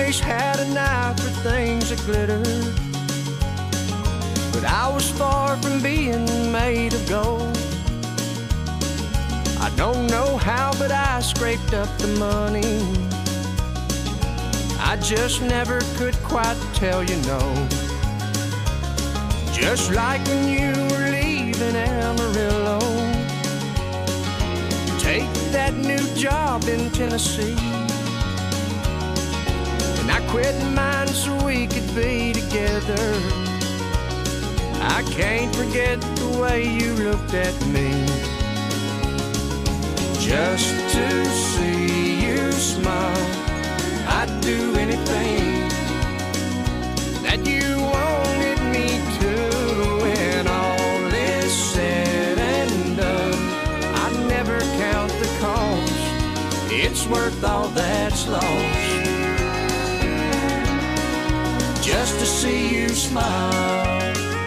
always had an eye for things that glitter, but I was far from being made of gold. I don't know how, but I scraped up the money. I just never could quite tell you no. Just like when you were leaving Amarillo, take that new job in Tennessee, and I quit mine so we could be together. I can't forget the way you looked at me. Just to see you smile, I'd do anything that you wanted me to. When all is said and done, I'd never count the cost. It's worth all that's lost, just to see you smile.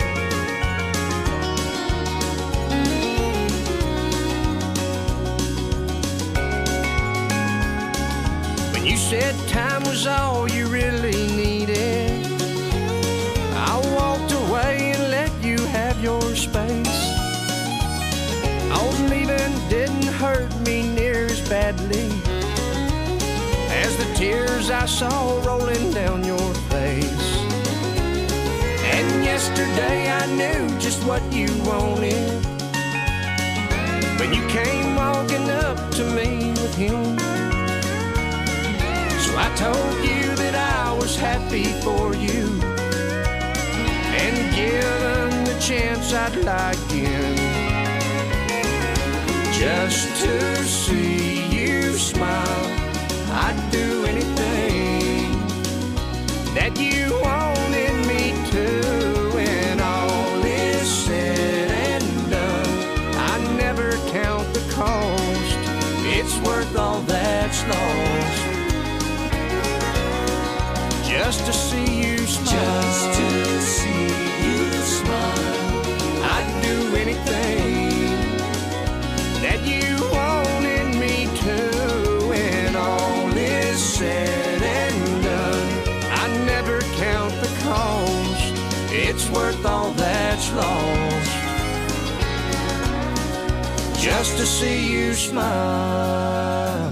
You said time was all you really needed, I walked away and let you have your space. Oh, leaving didn't hurt me near as badly as the tears I saw rolling down your face. And yesterday I knew just what you wanted when you came walking up to me with him. So I told you that I was happy for you, and given the chance I'd like in, just to see you smile. I'd do anything that you wanted me to. When all is said and done, I never count the cost. It's worth all that's lost, just to see you smile. Just to see you smile. I'd do anything that you wanted me to. When all is said and done, I never count the cost. It's worth all that's lost, just to see you smile.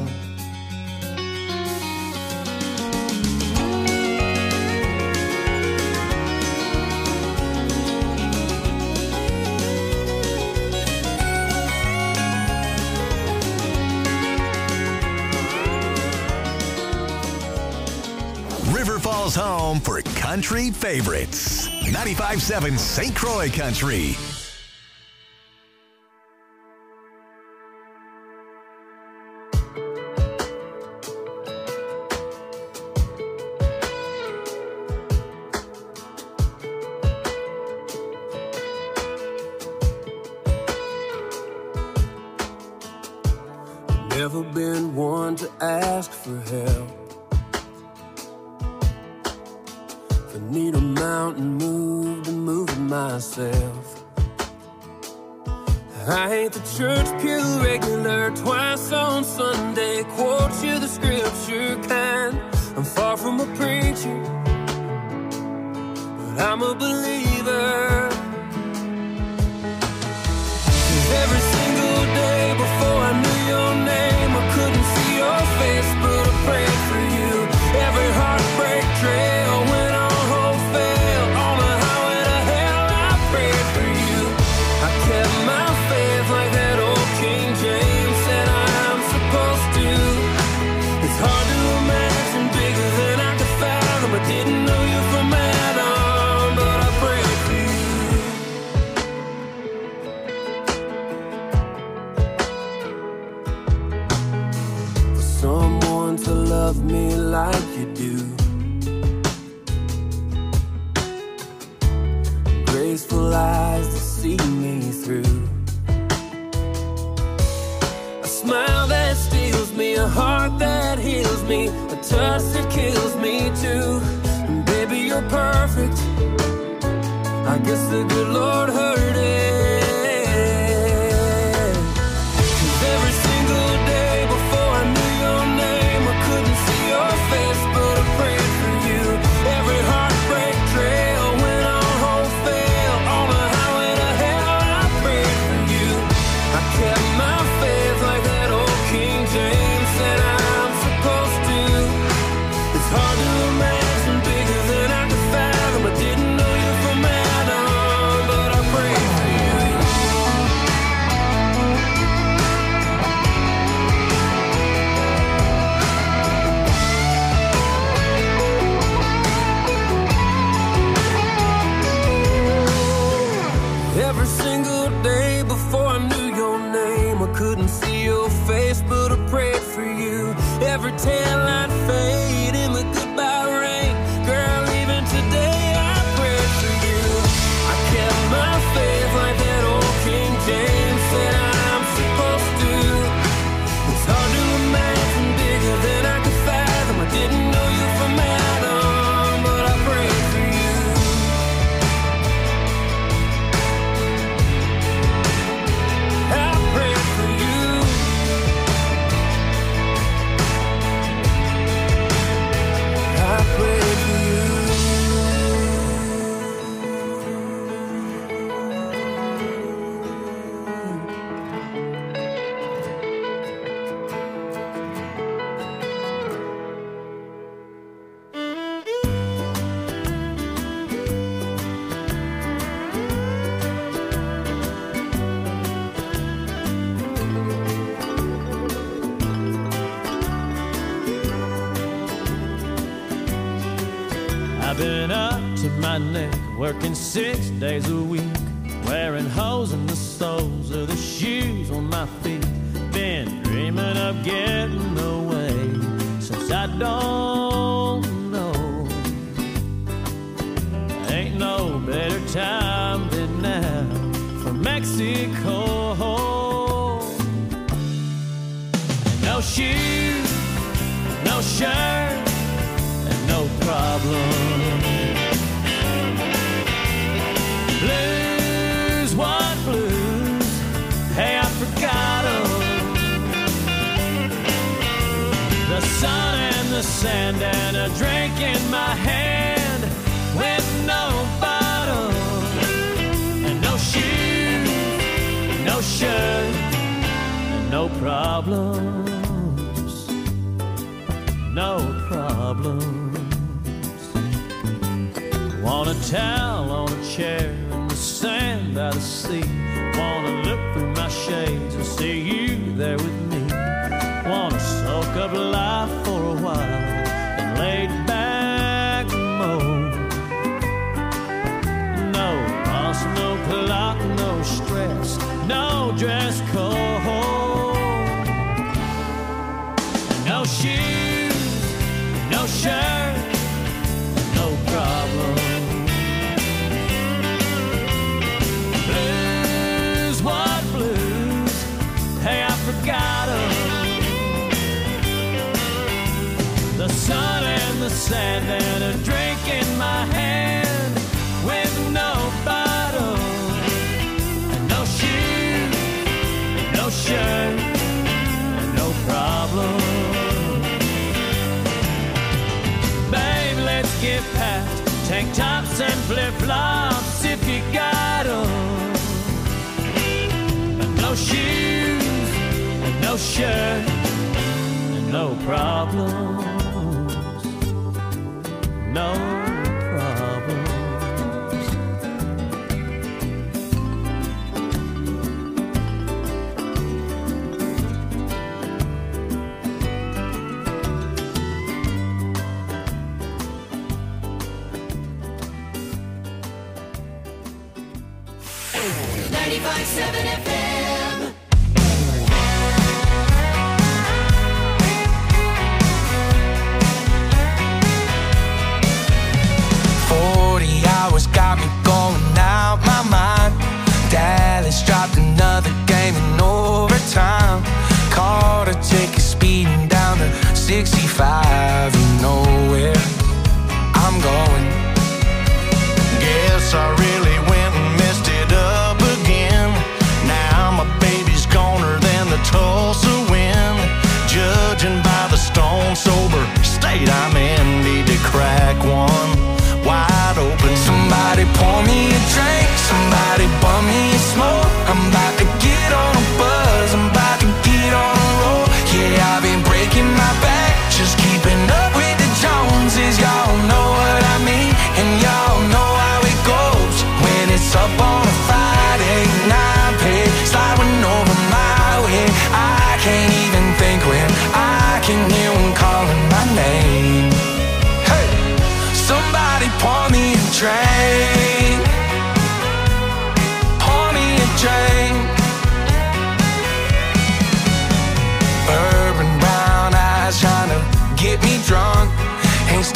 River Falls home for country favorites. 95.7 St. Croix Country. Never been one to ask for help. If I need a mountain moved, to move it myself. I ain't the church pew regular, twice on Sunday, quote you the scripture kind. I'm far from a preacher, but I'm a believer. 'Cause every single day before I knew your name, I couldn't see your face, but I prayed for you. Every heartbreak trail went on hope failed. On the highway to hell, I prayed for you. I kept my faith like that old King James said I am supposed to. It's hard to imagine bigger than I could fathom. I didn't know you from Adam, but I prayed for you. For someone to love me like you do, graceful eyes to see me through, a smile that steals me, a heart that heals me, a touch that kills me too. And baby, you're perfect. I guess the good Lord heard it. 'Cause every single day before I knew your name, I couldn't see your face, but I prayed for couldn't see your face, but I prayed for you. Every tan line fade in the goodbye rain. Girl, even today I prayed for you. I kept my faith like that old King James said I'm supposed to. It's hard to imagine bigger than I could fathom. I didn't know you from Adam, but I prayed for you. I prayed for you. I prayed for you. I've been up to my neck, working 6 days a week, wearing holes in the soles of the shoes on my feet. Been dreaming of getting away since I don't know. Ain't no better time than now for Mexico. No shoes, no shirt, no problem. Blues, what blues? Hey, I forgot 'em. The sun and the sand and a drink in my hand with no bottle and no shoes, no shirt, and no problems, no problems. Want a towel on a chair in the sand by the sea. Wanna look through my shades and see you there with me. Wanna soak up life for a while and lay back mode. No boss, no clock, no stress, no dress code. No shoes, no shirt, no problem. Blues, what blues? Hey, I forgot 'em. The sun and the sand and a drink in my hand with no bottle and no shoes, no shirt, and no problem. Babe, let's get past tank tops and flip-flops if you got 'em. No shoes, and no shirt, and no problems, no problems. FM. 40 hours got me going out my mind. Dallas dropped another game in overtime. Caught a ticket speeding down to 65. You know where I'm going. Guess I really went and messed it up again. Now my baby's goner than the Tulsa wind. Judging by the stone sober state I'm in, need to crack one wide open. Somebody pour me a drink, somebody bum me a smoke. I'm about to get on a buzz, I'm about to get on a roll. Yeah, I've been breaking my back, just keeping up with the Joneses. Y'all know what I mean, and y'all know how it goes. When it's up on a Friday night, pay sliding over my way. I can't even think when I can hear one calling my name. Hey, somebody pour me a drink, pour me a drink.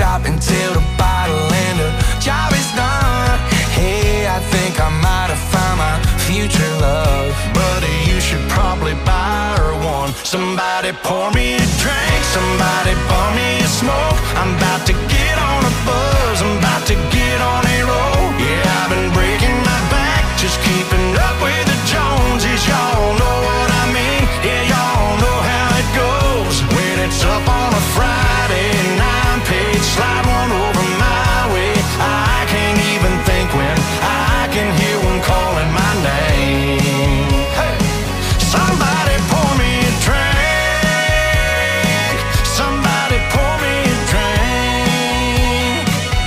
shop until the bottle and the job is done. Hey, I think I might have found my future love. Buddy, you should probably buy her one. Somebody pour me a drink, somebody pour me a smoke. I'm about to get on a buzz, I'm about to get on a roll. Yeah, I've been breaking my back, just keeping up with the Joneses. Y'all know what I mean, yeah, y'all know how it goes. When it's up on a Friday and I'm paid, slide one over my way. I can't even think when I can hear one calling my name. Hey, somebody pour me a drink, somebody pour me a drink.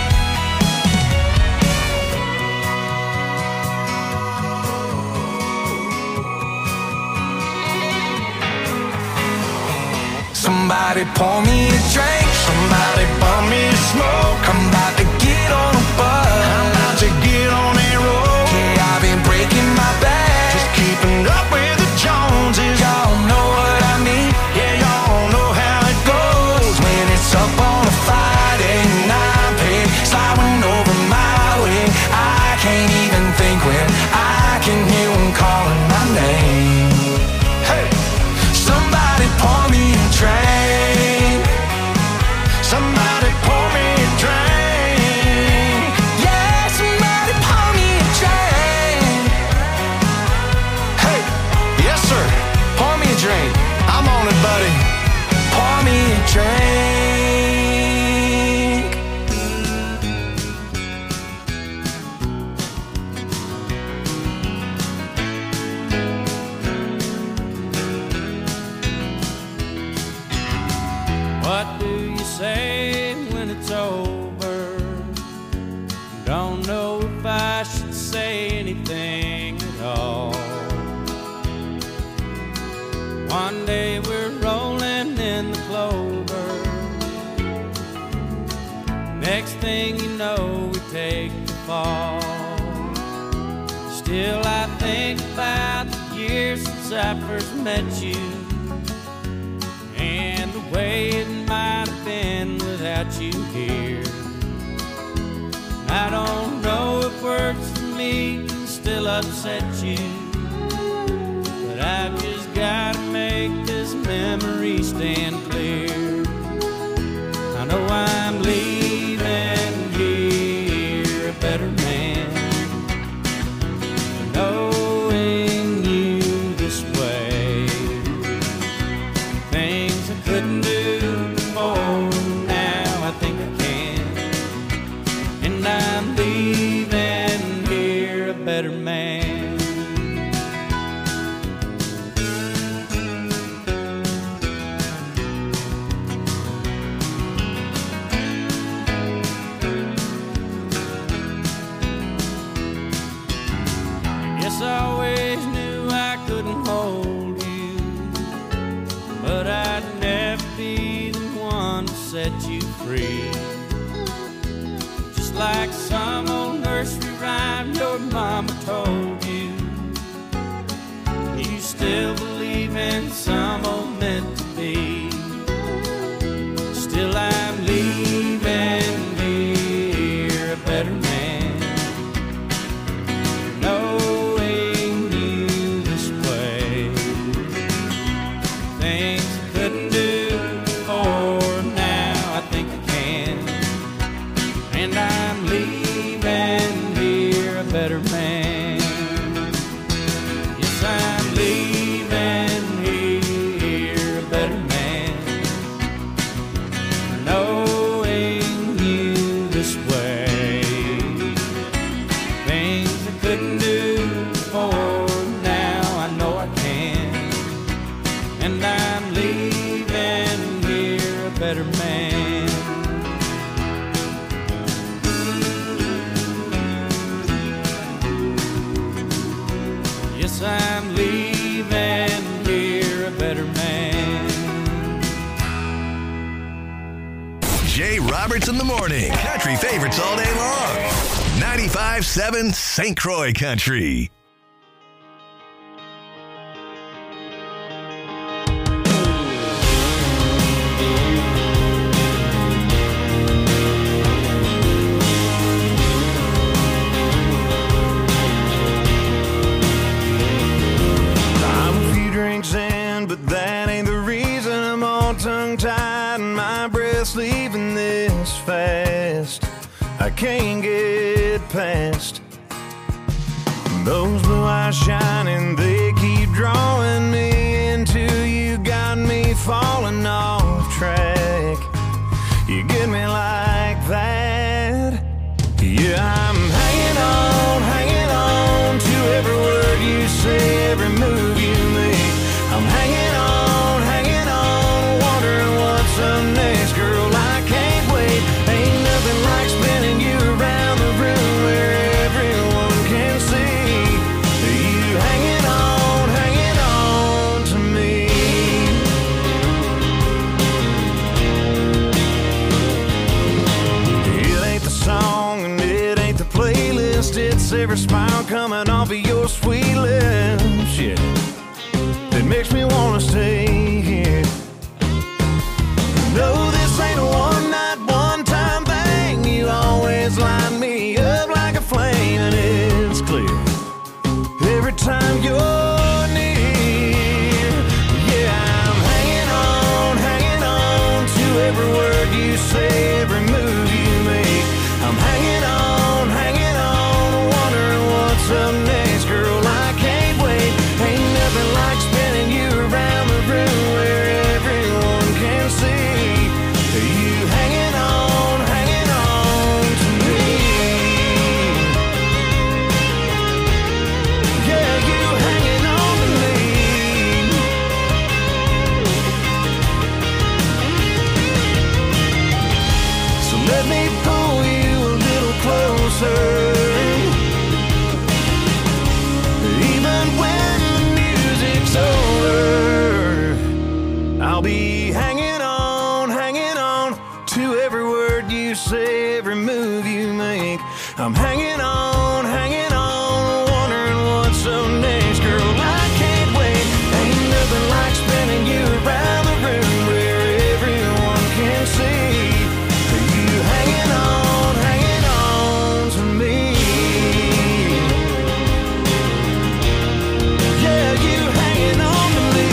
Somebody pour me a drink, somebody pour me a smoke. I'm about to get on a bus, I'm about to get on a roll. Yeah, I've been breaking my back, just keeping up with the Joneses. Y'all know what I mean, yeah, y'all know how it goes. When it's up on a Friday and I'm paid, sliding over my way. I can't even think when I can hear one calling my name. Hey, somebody pour me a drink, somebody pour me a drink. Yeah, somebody pour me a drink. Hey, yes sir, pour me a drink. I'm on it, buddy. Pour me a drink. What do you say when it's over? Don't know if I should say anything at all. One day we're rolling in the clover. Next thing you know, we take the fall. Still I think about the years since I first met you, and the way it might have been without you here. I don't know if words for me can still upset you, but I've just gotta make this memory stand clear. I know I'm leaving here a better man, knowing you this way. Things I couldn't do before, now I think I can. And I'm leaving here a better man. Guess I always knew I couldn't hold you, but I'd never be the one to set you free. Just like some old nursery rhyme your mama told you, you still believe in some old meant to be. Still I'm leaving here a better man, knowing you this way. Things I couldn't do before, now I think I can. And I'm leaving here a better man. Yes, I'm leaving here a better man, knowing you this way. Things I couldn't do before, now I know I can. And I'm leaving here a better man. Yes, I'm leaving here a better man. Jay Roberts in the morning. Country favorites all day long. 95.7 St. Croix Country. that ain't the reason I'm all tongue-tied and my breath's leaving this fast. I can't get past those blue eyes shining, they keep drawing me into you, got me falling off track. You get me like that. Yeah, I'm hanging on to every word you say, every move you make. I'm hanging on, wondering what's up next. Girl, I can't wait. Ain't nothing like spinning you around the room where everyone can see you hanging on to me. It ain't the song and it ain't the playlist, it's every smile coming off of your sweet lips. Yeah, it makes me wanna stay here. No, this ain't a one-night, one-time thing. You always light me up like a flame, and it's clear every time you're near. Yeah, I'm hanging on to every word you say, every move you make. I'm hanging on, wondering what's up next. Girl, I can't wait. Ain't nothing like spinning you around the room where everyone can see you hanging on to me. Yeah, you hanging on to me. So let me pull you a little closer. Even when the music's over, I'll be hanging on to every word you say, every move you make. I'm hanging on, wondering what's up next. Girl, I can't wait. Ain't nothing like spinning you around the room where everyone can see you hanging on to me. Yeah, you hanging on to me.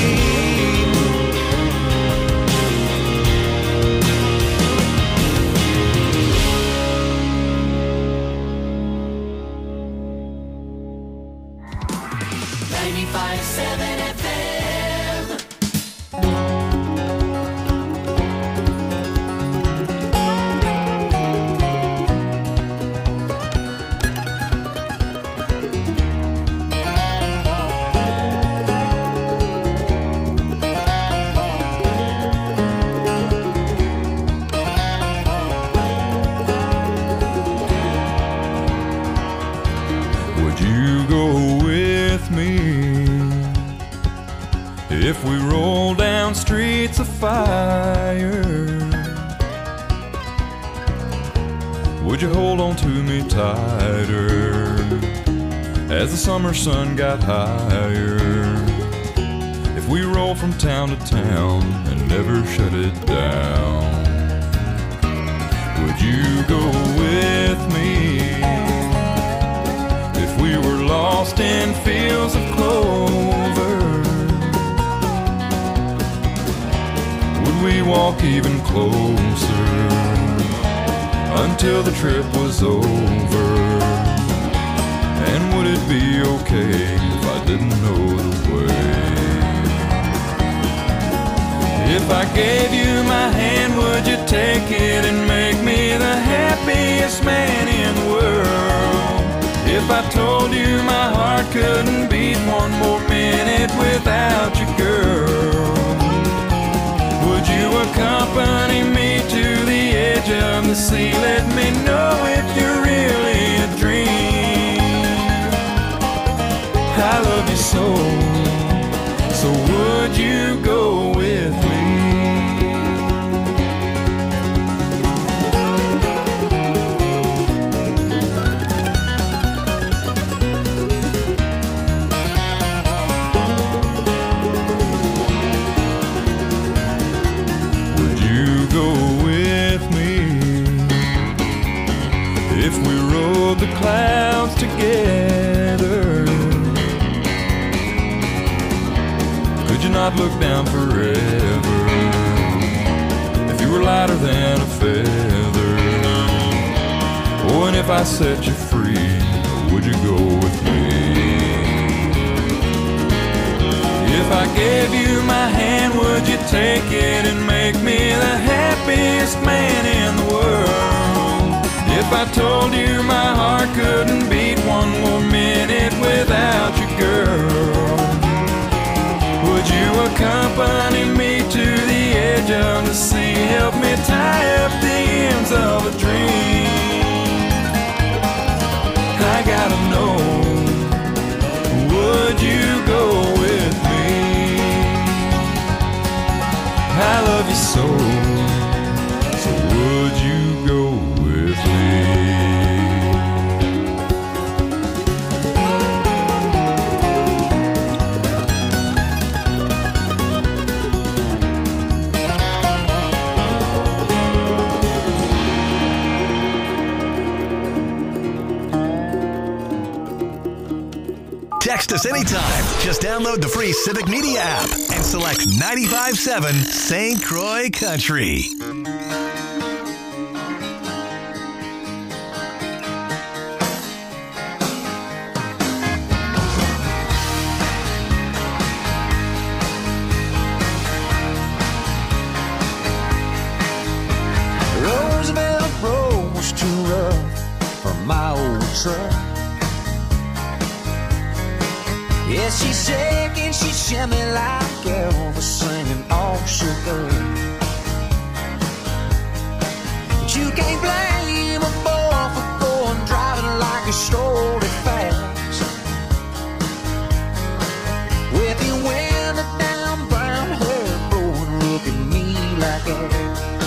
Would you go with me if we roll down streets of fire? Would you hold on to me tighter as the summer sun got higher? If we roll from town to town and never shut it down, would you go with me? If we were lost in fields of clover, would we walk even closer until the trip was over? And would it be okay if I didn't know the way? If I gave you my hand, would you take it and make me the happiest man in the world? If I told you my heart couldn't beat one more minute without you, girl, would you accompany me to the edge of the sea? Let me know if you're really a dream. I love you so would you go with me? forever. If you were lighter than a feather, oh, and if I set you free, would you go with me? If I gave you my hand, would you take it and make me the happiest man in the world? If I told you my heart couldn't beat one more minute without you, girl, would you accompany me to the edge of the sea? Help me tie up the ends of a dream. I gotta know, would you go with me? I love you so, so would you go with me? Text us anytime. Just download the free Civic Media app and select 95.7 St. Croix Country. Roosevelt Road was too rough for my old truck. Yeah, she's shaking, she shimmy like Elvis singing all shook up. But you can't blame a boy for going driving like a strolling fast. With your window down, brown hair blowing, look at me like that.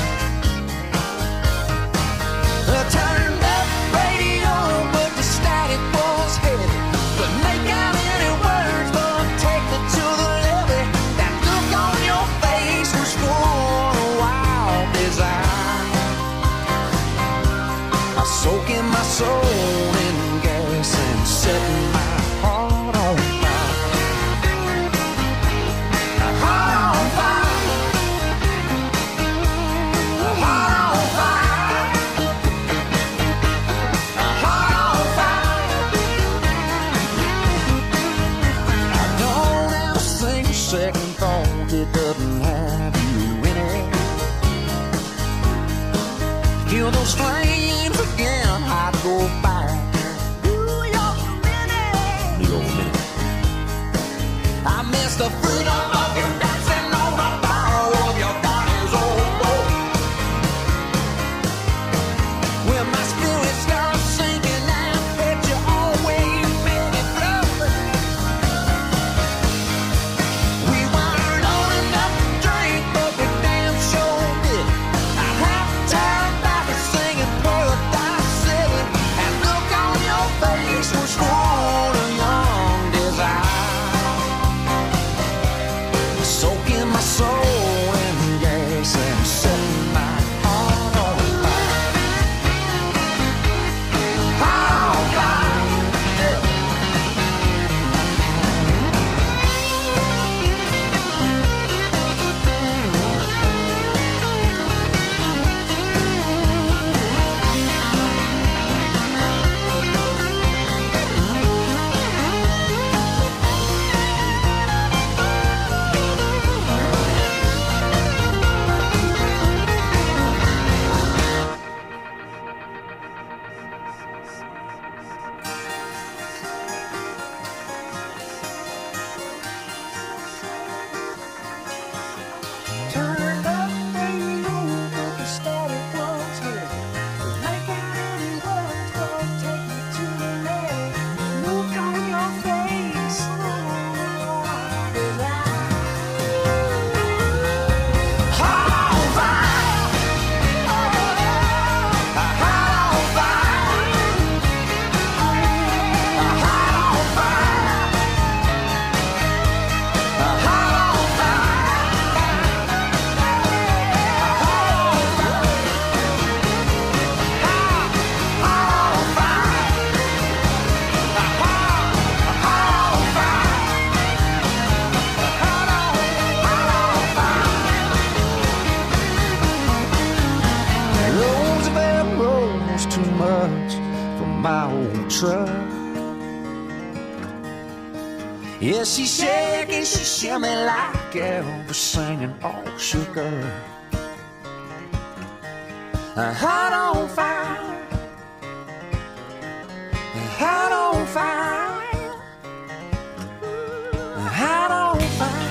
I turned up radio, but the static was heavy. But make out any words, but take it to the levee. That look on your face was full of wild desire. I soak in my soul in gas and setting my heart on fire. A heart on fire. A heart on fire. A heart on fire. I don't ever think a second thought it doesn't have you in it. Feel those flames again, I'd go back. New York minute. New York minute. I miss the freedom of you dancing on the power of your body's old boat. When my spirit starts sinking, I bet you always make it through. We weren't old enough to drink, but we damn sure did. I have to turn back and sing in Paradise City. And look on your face was full of young desire. Soaking my soul in gas and setting my heart on fire. Heart on fire. truck. Yeah, she shake and she shimmy like Elvis singing all shook her. Heart on fire, heart on fire, heart on fire.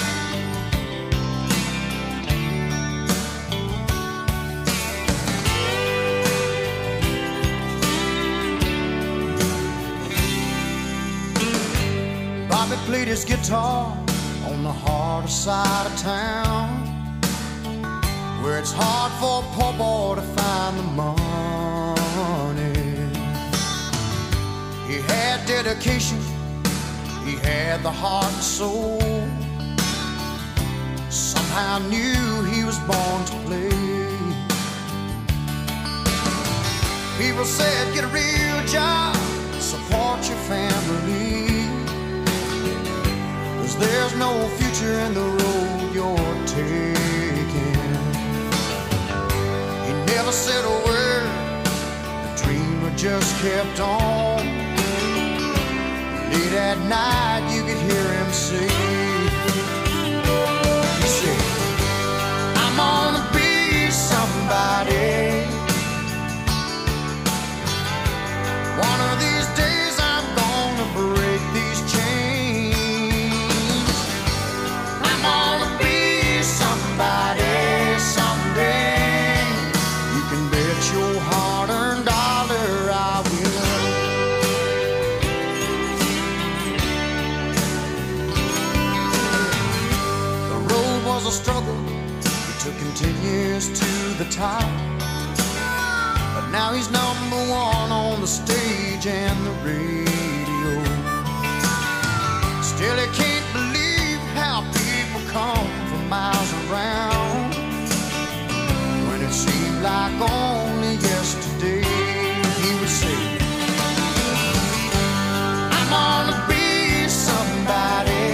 Bobby played his guitar on the harder side of town, where it's hard for a poor boy to find the money. He had dedication, he had the heart and soul. Somehow knew he was born to play. People said, get a real job, support your family, 'cause there's no future in the road you're taking. He never said a word, the dreamer just kept on. Late at night you could hear him say, he said, I'm gonna be somebody. One of these days I'm gonna break these chains. I'm gonna be somebody someday. You can bet your hard-earned dollar I will. The road was a struggle, it took him 10 years to the top. But now he's number one on the stage and the radio. Still he can't believe how people come from miles around, when it seemed like only yesterday he would say, I'm gonna be somebody.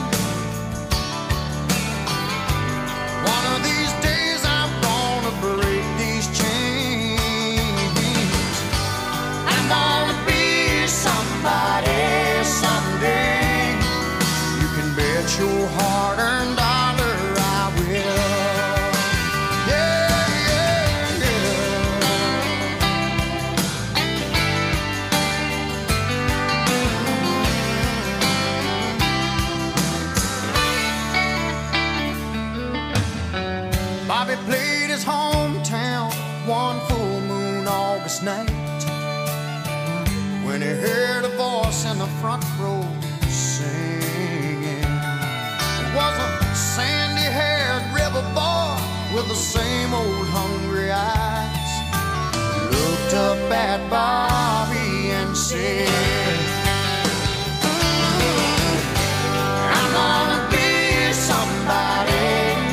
One of these days I'm gonna break these chains. I'm gonna be somebody someday. You can bet your hard-earned dollar I will. Yeah, yeah, yeah. Bobby played his hometown one full moon August night, when he heard a voice in the front row singing. It was a sandy-haired river boy with the same old hungry eyes. He looked up at Bobby and said, I'm gonna be somebody.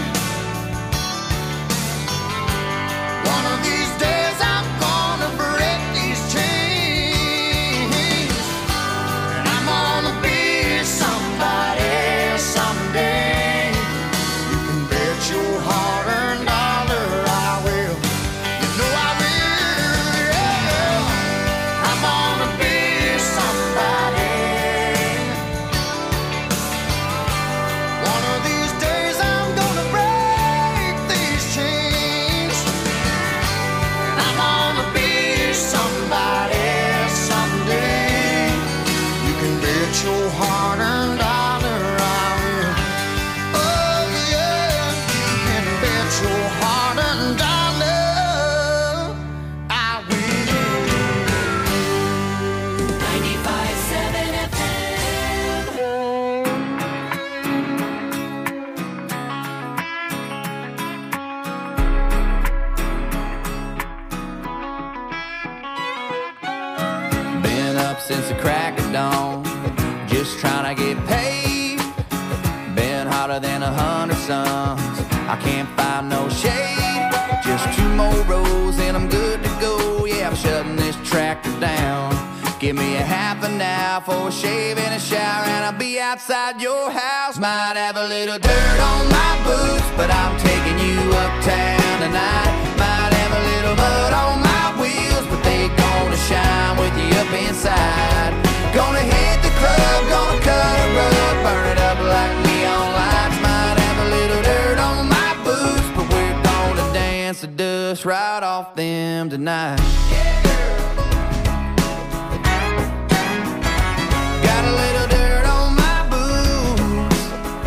One of these days I'm gonna break these chains. And I'm gonna be somebody someday. You can bet your hard-earned dollar I will. You know I will, yeah. I'm gonna be somebody. One of these days I'm gonna break these chains. And I'm gonna be somebody someday. You can bet your hard-earned dollar I will. Oh yeah, you can bet your hard-earned dollar I will. 95.7 FM. Been up since the crack of dawn, just trying to get paid. Been hotter than 100 suns, I can't find no shade. Just 2 more rows and I'm good to go. Yeah, I'm shutting this tractor down. Give me a half an hour for a shave and a shower, and I'll be outside your house. Might have a little dirt on my boots, but I'm taking you uptown tonight. Might have a little mud on my wheels, but they gonna shine with you up inside. dust right off them tonight. Got a little dirt on my boots.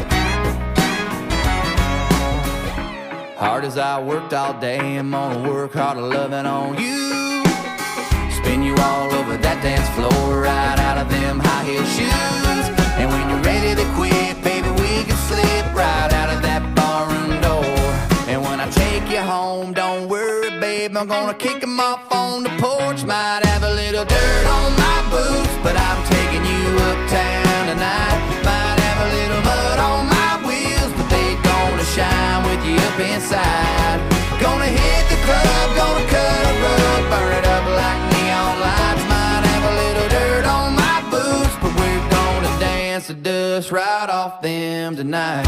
Hard as I worked all day, I'm gonna work harder loving on you. Spin you all over that dance floor, right out of them high heel shoes. And when you're ready to quit, baby, we can slip right out of that barroom door. And when I take you home, don't worry, babe, I'm gonna kick them off on the porch. Might have a little dirt on my boots, but I'm taking you uptown tonight. Might have a little mud on my wheels, but they gonna shine with you up inside. Gonna hit the club, gonna cut a rug, burn it up like neon lights. Might have a little dirt on my boots, but we're gonna dance the dust right off them tonight.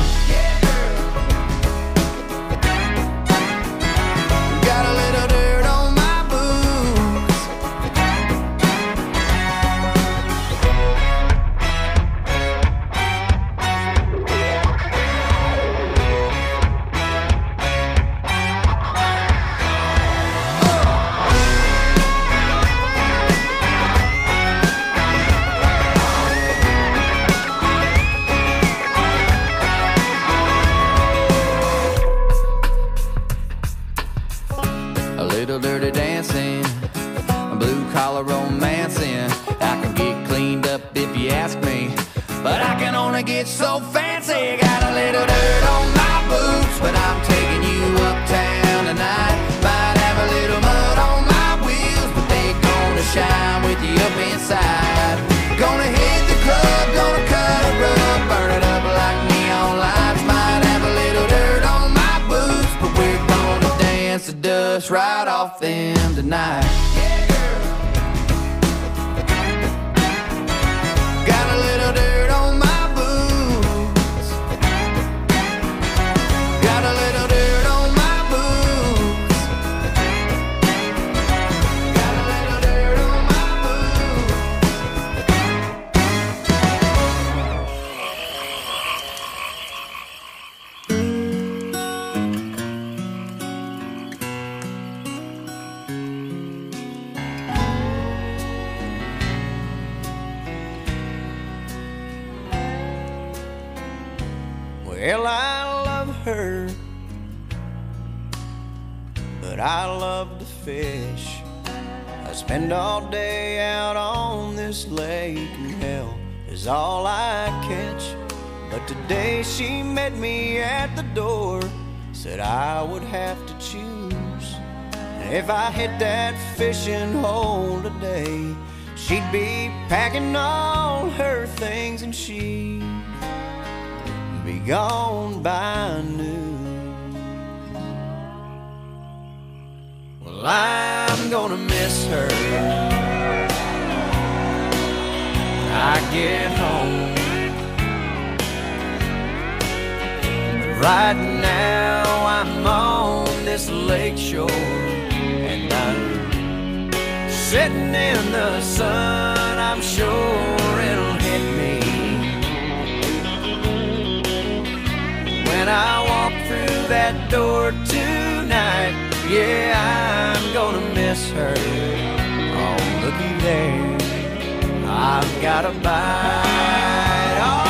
Got a little dirt on my boots. A little dirty dancing, a blue collar romancing. I can get cleaned up if you ask me, but I can only get so fancy. Got a little dirt on my boots, but I'm taking you uptown tonight. Might have a little mud on my wheels, but they gonna shine with you up inside. Gonna hit the club, gonna cut a rug, burn it up like neon lights. Might have a little dirt on my boots, but we're gonna dance the dust right off them tonight. Got a little dirt on my boots. Got a little dirt on my boots. Got a little dirt on my boots. Well, I love her, but I love to fish. I spend all day out on this lake, and hell is all I catch. But today she met me at the door, said I would have to choose. And if I hit that fishing hole today, she'd be packing all her things and she'd be gone by noon. Well, I'm gonna miss her when I get home. Right now I'm on this lake shore, and I'm sitting in the sun. I'm sure it'll hit me when I walk through that door tonight. Yeah, I'm gonna miss her. Oh, looky there, I've got a bite. All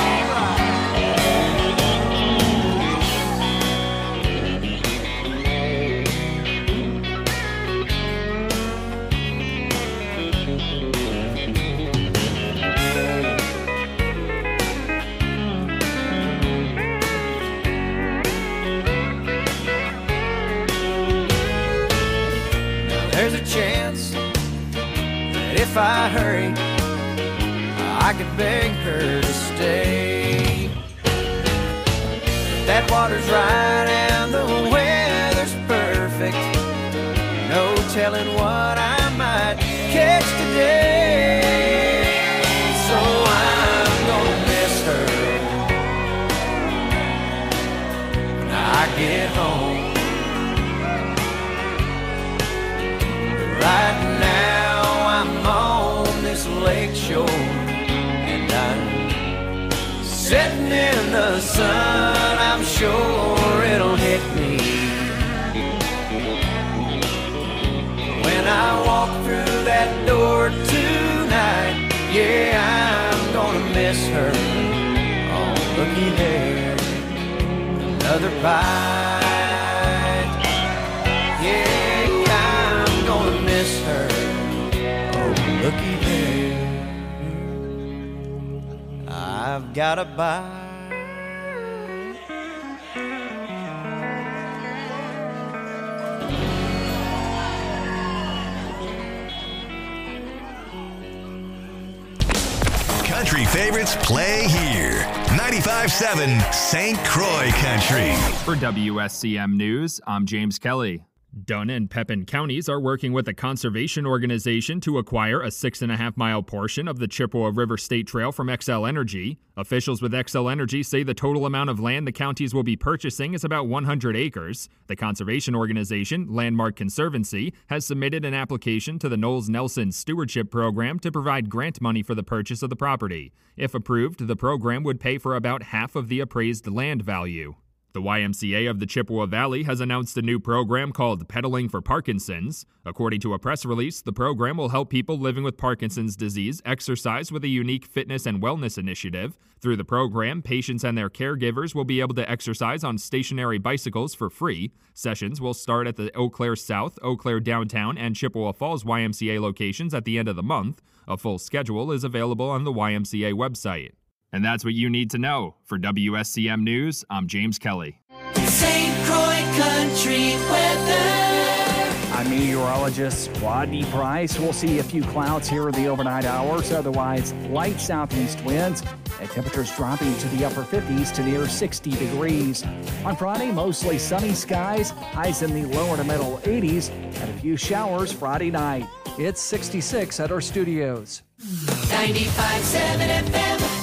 there's a chance that if I hurry, I could beg her to stay. But that water's right and the weather's perfect. No telling what I might catch today. So I'm gonna miss her when I get home. Right now I'm on this lake shore, and I'm sitting in the sun. I'm sure it'll hit me for tonight. Yeah, I'm gonna miss her. Oh, looky there, another bite. Yeah, I'm gonna miss her. Oh, looky there, I've got a bite. Country favorites play here. 95.7 St. Croix Country. For WSCM News, I'm James Kelly. Dunn and Pepin counties are working with a conservation organization to acquire a 6.5-mile portion of the Chippewa River State Trail from Xcel Energy. Officials with Xcel Energy say the total amount of land the counties will be purchasing is about 100 acres. The conservation organization, Landmark Conservancy, has submitted an application to the Knowles Nelson Stewardship Program to provide grant money for the purchase of the property. If approved, the program would pay for about half of the appraised land value. The YMCA of the Chippewa Valley has announced a new program called Pedaling for Parkinson's. According to a press release, the program will help people living with Parkinson's disease exercise with a unique fitness and wellness initiative. Through the program, patients and their caregivers will be able to exercise on stationary bicycles for free. Sessions will start at the Eau Claire South, Eau Claire Downtown, and Chippewa Falls YMCA locations at the end of the month. A full schedule is available on the YMCA website. And that's what you need to know. For WSCM News, I'm James Kelly. St. Croix Country weather. I'm meteorologist Rodney Price. We'll see a few clouds here in the overnight hours. Otherwise, light southeast winds and temperatures dropping to the upper 50s to near 60 degrees. On Friday, mostly sunny skies, highs in the lower to middle 80s, and a few showers Friday night. It's 66 at our studios. 95.7 FM.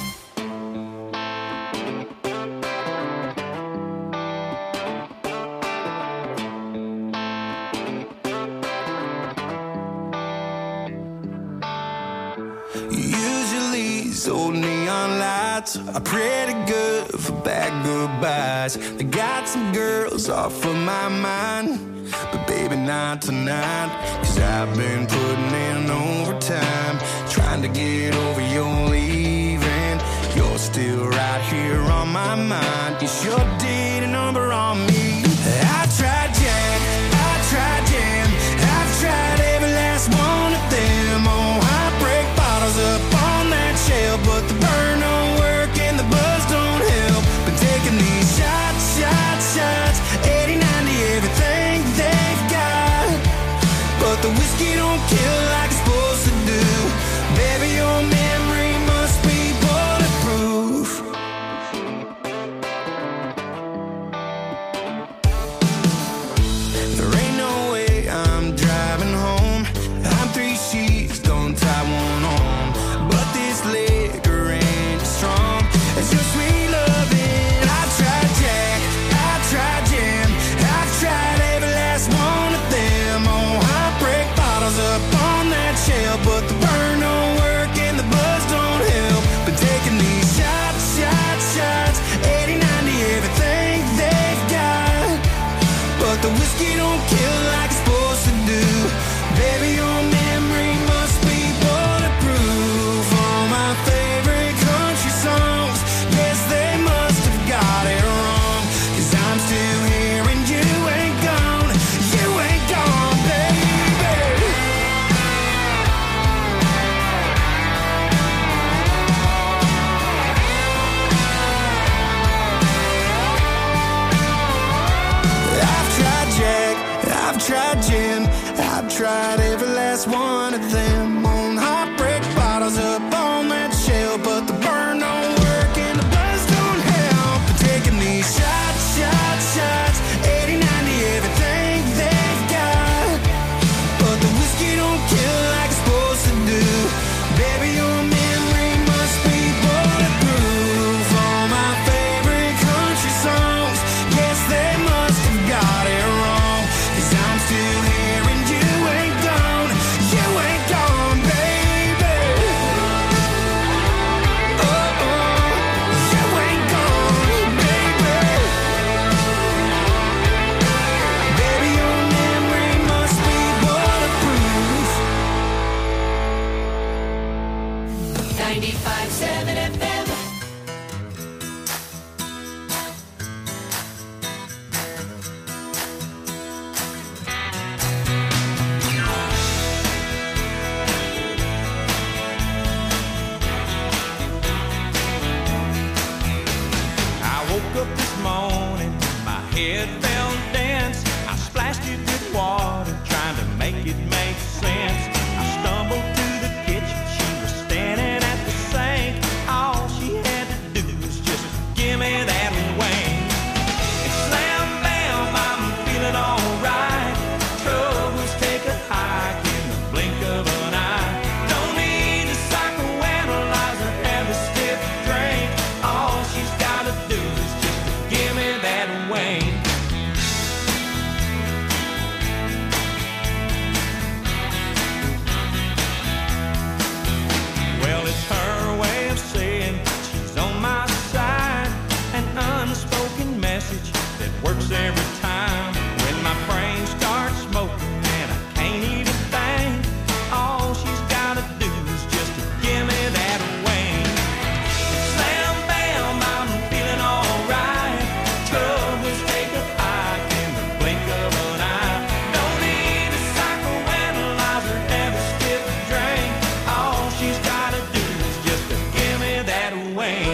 Old neon lights are pretty good for bad goodbyes. They got some girls off of my mind, but baby not tonight. 'Cause I've been putting in overtime, trying to get over your leaving. You're still right here on my mind. You sure did a number on me. I tried Jack, I tried Jam, I've tried every last one of them. Oh, I break bottles up on that shelf, but the burn don't work and the buzz don't help. Been taking these shots, 80, 90, everything they've got, but the whiskey don't kill like it's supposed to do. Baby, your memory must be bulletproof. There ain't no way I'm driving home. I'm 3 sheets, don't tie one on, but this liquor ain't strong. It's your sweet loving. I tried Jack, I tried Jam, I've tried every last one of them. Oh, I break bottles up on that shelf, but the burn don't work and the buzz don't help. Been taking these shots, 80, 90, everything they've got, but the whiskey don't kill like it's supposed to do. Baby, your memory must be bulletproof. All my favorite country songs, yes, they must have got it wrong. 'Cause I'm still here and you ain't gone, baby. I've tried Jack, I've tried felt dense. I splashed it with water, trying to make it make sense. I stumbled to the kitchen, she was standing at the sink. All she had to do was just give me that wing. And slam bam, I'm feeling alright. Troubles take a hike in the blink of an eye. Don't need to psychoanalyze or have a stiff drink. All she's gotta do is just give me that wing. Well, it's her way of saying she's on my side. An unspoken message that works every time. When my brain starts smoking and I can't even think, all she's gotta do is just give me that wing. Slam bam, I'm feeling alright. Troubles take a hike in the blink of an eye. Don't need a psychoanalyze or have a stiff drink. All she's gotta do is just give me that wing.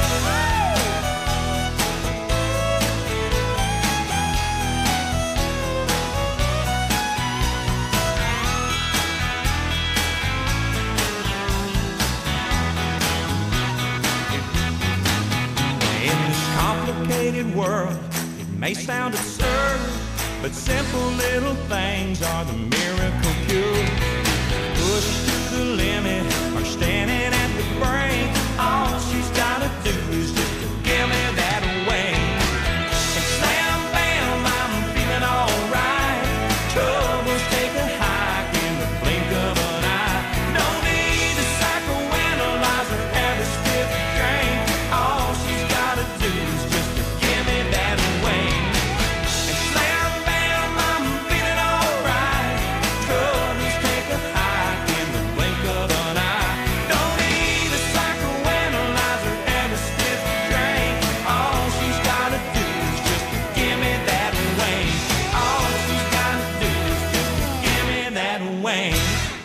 In this complicated world, it may sound absurd, but simple little things are the miracle cure. Pushed to the limit or standing at the brink, all she's gotta do is just give me that wing. And slam bam, I'm feeling alright. Troubles take a hike in the blink of an eye. Don't need a psychoanalyze or have a stiff drink. All she's gotta do is just give me that wing. And slam bam, I'm feeling alright. Troubles take a hike in the blink of an eye. Don't need a psychoanalyze or have a stiff drink. All she's gotta do is just give me that wing. All she's gotta do is just give me that wing.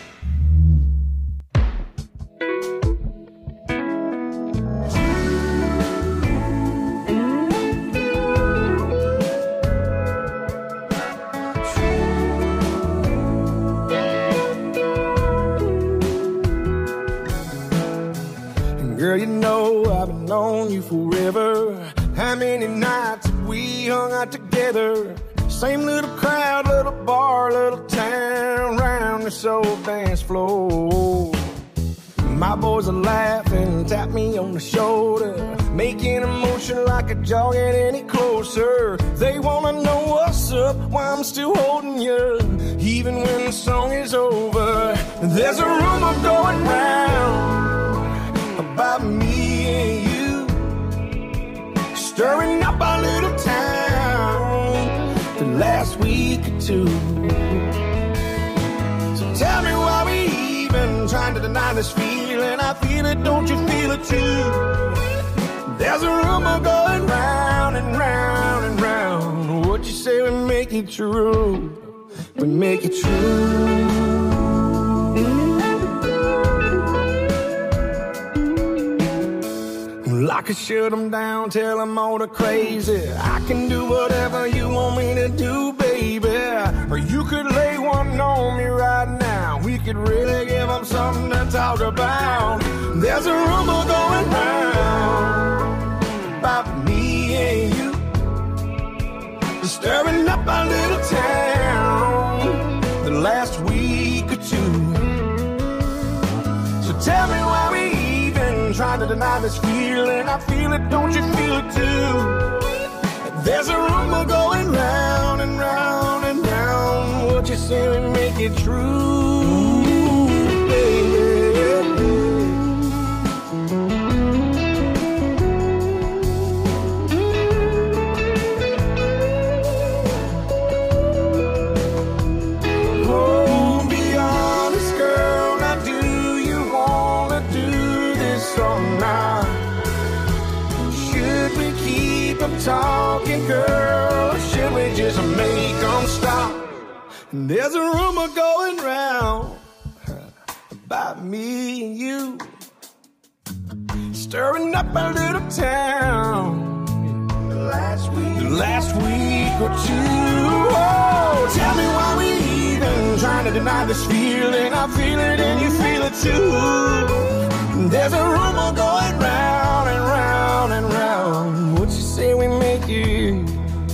Girl, you know I've been on you forever. How many nights have we hung out together? Same little crowd, little bar, little town, round this old dance floor. My boys are laughing, tap me on the shoulder, making a motion like a jog get any closer. They wanna know what's up, why I'm still holding you, even when the song is over. There's a rumor going round about me and you, stirring up our little town the last week or two. So tell me why we even trying to deny this feeling. I feel it, don't you feel it too? There's a rumor going round and round and round. What you say we make it true, we make it true. I could shut them down, tell them all the crazy. I can do whatever you want me to do, baby. Or you could lay one on me right now. We could really give them something to talk about. There's a rumor going round about me and you, stirring up our little town the last week or two. So tell me why we trying to deny this feeling. I feel it, don't you feel it too? There's a rumor going round and round and round. What you say we make it true, baby. Oh, be honest, girl. Now do you wanna do this or not? Should we keep them talking, girl, or should we just make them stop? And there's a rumor going round about me and you, stirring up a little town the last week or two. Oh, tell me why we even trying to deny this feeling. I feel it and you feel it too. There's a rumor going round and round and round. What you say we make it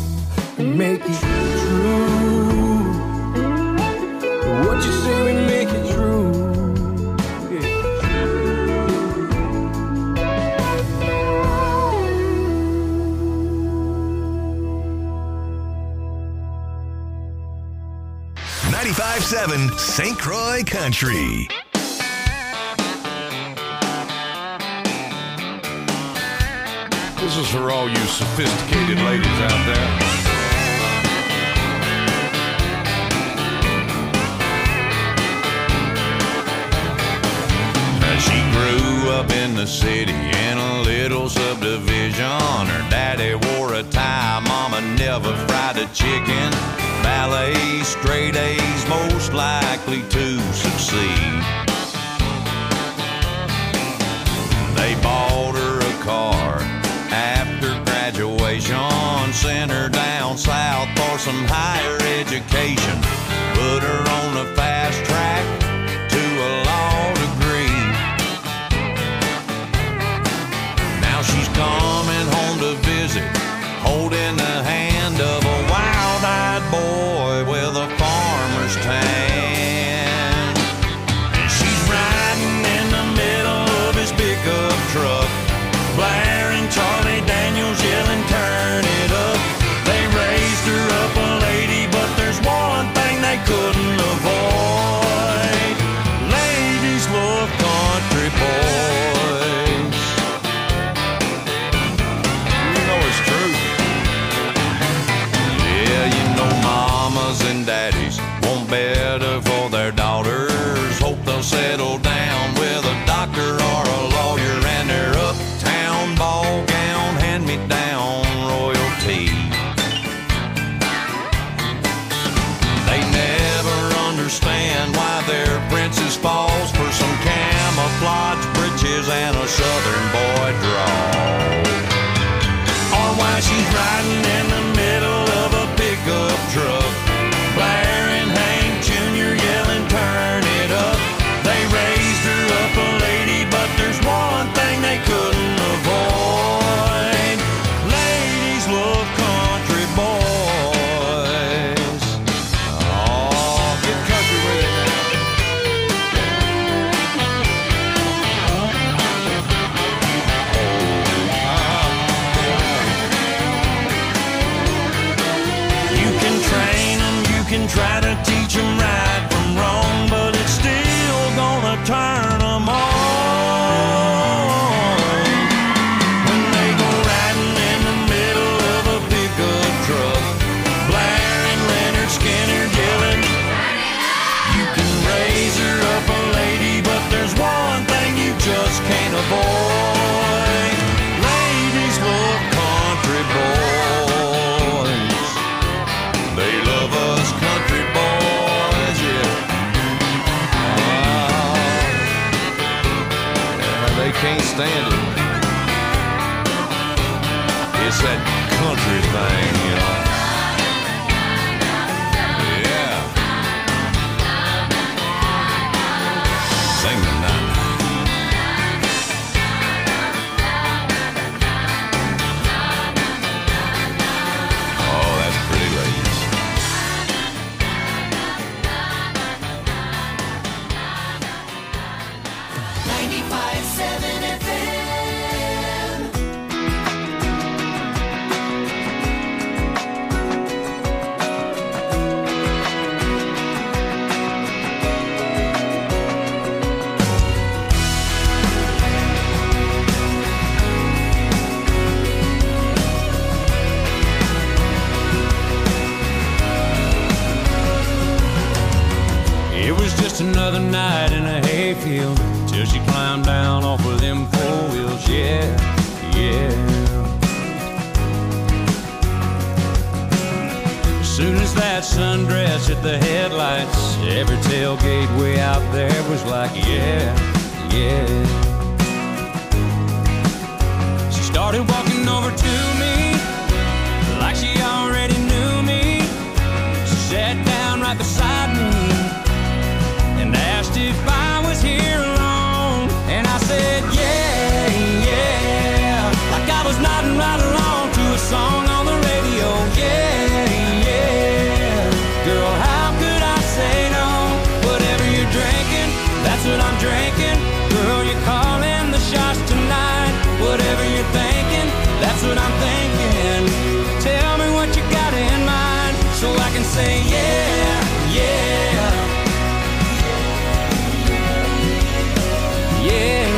true? What you say we make it true? 95.7 St. Croix Country. This is for all you sophisticated ladies out there. She grew up in the city in a little subdivision. Her daddy wore a tie, mama never fried a chicken. Ballet, straight A's, most likely to succeed. They bought her a car after graduation, sent her down south for some higher education, put her on the fast track to a law degree. Now she's coming home to visit, holding the hand of a wild-eyed boy with a farmer's tan. And she's riding in the middle of his pickup truck, blaring Charlie Daniels, yelling, turn it up. They raised her up a lady, but there's one thing they couldn't avoid. Ladies love country boys. You know it's true. Yeah, you know mamas and daddies want better for their daughters. Hope they'll settle down with a doctor or a lawyer and their uptown ball gown, hand-me-down royalty. They never understand why their princess falls for some camouflage breeches and a southern boy draw. Or why she's riding in the middle of a pickup truck, blaring Hank Jr., yelling, turn it up. They raised her up a lady, but there's one thing they couldn't avoid. Ladies love country boys. Oh, get country with it now. You can train them, you can try to teach them right from wrong, but it's still gonna turn them on. When they go riding in the middle of a pickup truck, blaring Leonard Skinner, yelling, you can raise her up a lady, but there's one thing you just can't avoid. Ladies love country boys. They love us country boys, yeah. Yeah, they can't stand it. It's that country thing, you know. Yeah. Sing the night. Oh, that's pretty, ladies. It was just another night in a hayfield till she climbed down off of them four wheels, yeah, yeah. As soon as that sundress hit the headlights, every tailgate way out there was like, yeah, yeah. She started walking over to me, right beside me and asked if I was here alone. And I said, yeah, yeah, like I was nodding right along to a song on the radio. Yeah, yeah, girl, how could I say no? Whatever you're drinking, that's what I'm drinking. Girl, you're calling the shots tonight. Whatever you're thinking, that's what I'm thinking. Tell me what you got in mind so I can say yeah, yeah, yeah,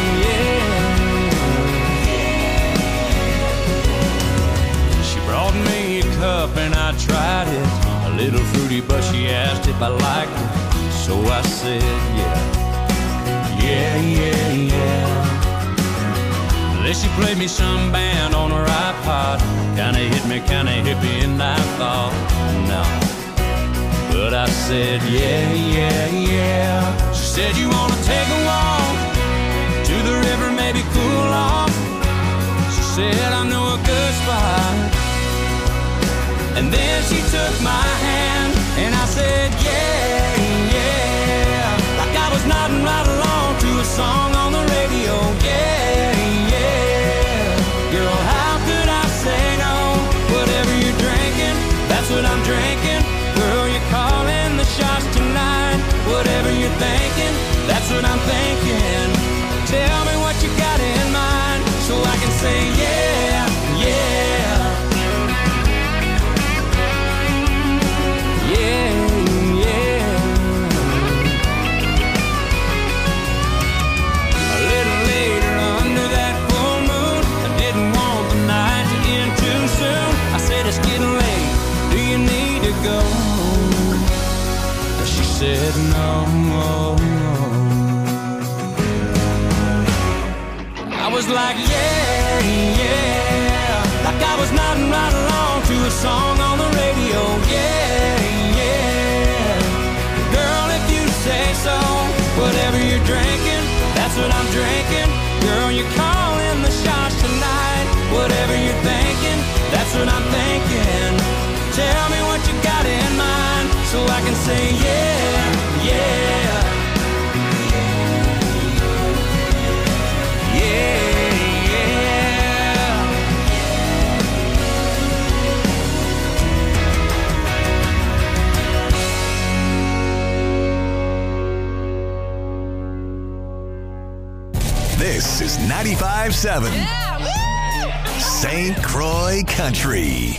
yeah. She brought me a cup and I tried it. A little fruity, but she asked if I liked it. So I said yeah, yeah, yeah, yeah. Then she played me some band on her iPod. Kinda hit me, kinda hippie, and I thought, no. But I said, yeah, yeah, yeah. She said, you wanna take a walk to the river, maybe cool off? She said, I know a good spot. And then she took my hand, and I said, yeah, yeah. Like I was nodding right along to a song on the radio, yeah, yeah. Girl, how could I say no? Whatever you're drinking, that's what I'm drinking. Girl, you're calling the shots tonight. Whatever you're thinking, that's what I'm thinking. Tell me what you got in mind so I can say yeah, yeah, yeah, yeah. A little later under that full moon, I didn't want the night to end too soon. I said it's getting late, do you need to go? She said no. I was like yeah, yeah, like I was nodding right along to a song on the radio. Yeah, yeah, girl, if you say so. Whatever you're drinking, that's what I'm drinking. Girl, you're calling the shots tonight. Whatever you're thinking, that's what I'm thinking. Tell me what you got in mind so I can say yeah, yeah, yeah, yeah. This is 95.7 St. Croix Country.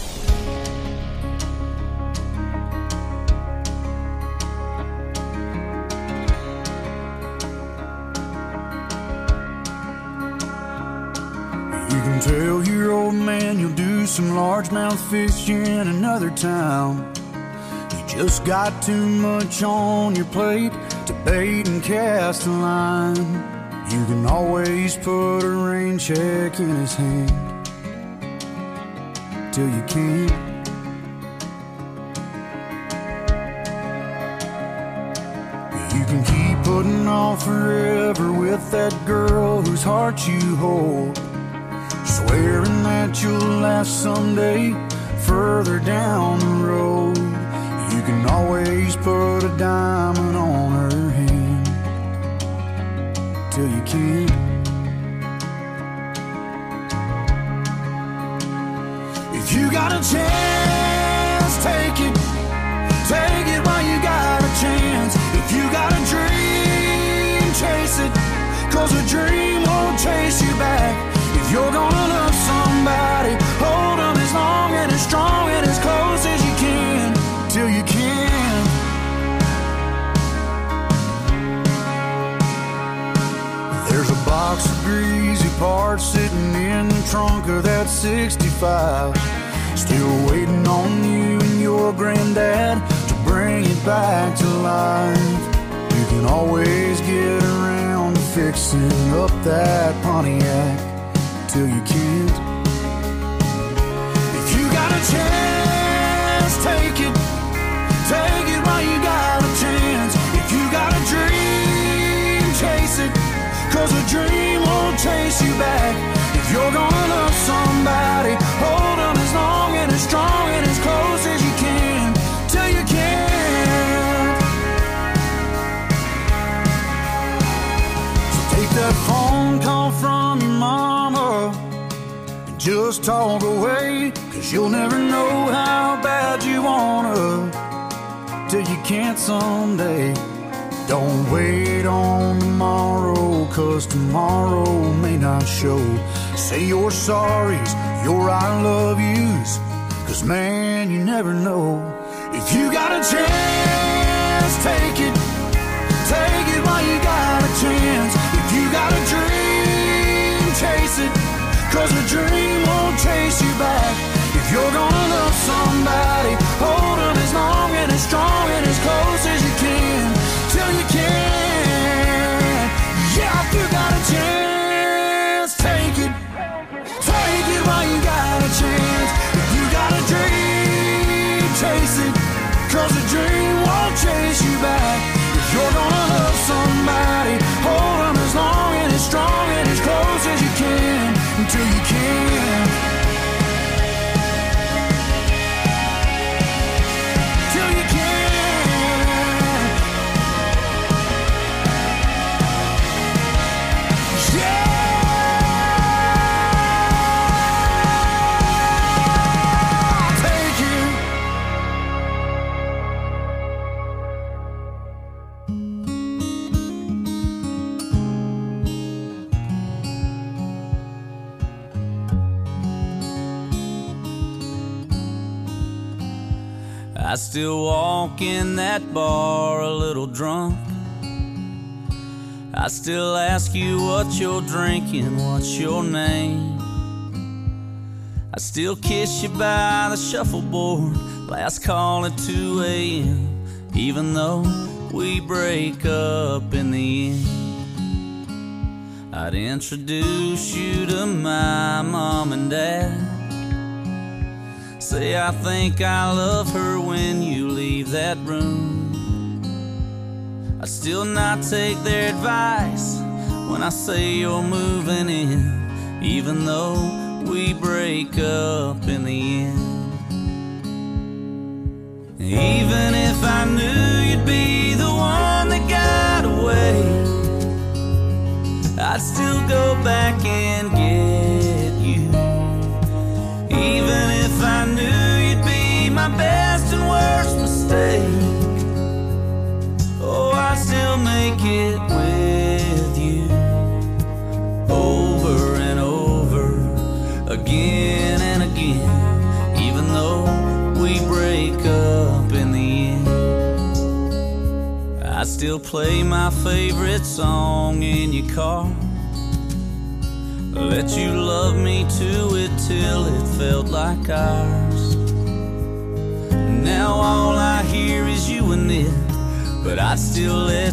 You can tell your old man you'll do some largemouth fishing in another town. You just got too much on your plate to bait and cast a line. You can always put a rain check in his hand till you can't. You can keep putting off forever with that girl whose heart you hold, swearing that you'll last someday further down the road. You can always put a diamond on her hand till you can't. If you got a chance, take it. Take it while you got a chance. If you got a dream, chase it, 'cause a dream won't chase you back. If you're gonna love somebody, hold them as long and as strong and as close as you can till you can. There's a box of greasy parts sitting in the trunk of that 65, still waiting on you and your granddad to bring it back to life. You can always get around to fixing up that Pontiac till you can't. If you got a chance, take it. Take it while you got a chance. If you got a dream, chase it, 'cause a dream won't chase you back. If you're gonna love somebody, hold them as long and as strong and as close as you can till you can. just talk away, 'cause you'll never know how bad you wanna till you can't someday. Don't wait on tomorrow, 'cause tomorrow may not show. Say your sorries, your I love yous, 'cause man, you never know. If you got a chance, take it while you got a chance. If you got a dream, chase it, 'cause a dream won't chase you back. If you're gonna love somebody, hold them as long and as strong and as close as you can, till you can. Yeah, if you got a chance, take it while you got a chance. If you got a dream, chase it, 'cause a dream won't chase you back. If you're gonna love somebody, hold them as long and as strong and as close as you can, until you can. Till you can. Yeah. Take it. I still walk in that bar a little drunk. I still ask you what you're drinking, what's your name. I still kiss you by the shuffleboard, last call at 2 a.m., even though we break up in the end. I'd introduce you to my mom and dad, say I think I love her when you leave that room. I still not take their advice when I say you're moving in, even though we break up in the end. Even if I knew you'd be the one that got away, I'd still go back and get you. Even if I knew you'd be my best and worst mistake, oh, I'd still make it with you. Over and over, again and again, even though we break up in the end. I still play my favorite song in your car, let you love me to it till it felt like ours. Now all I hear is you and it, but I'd still let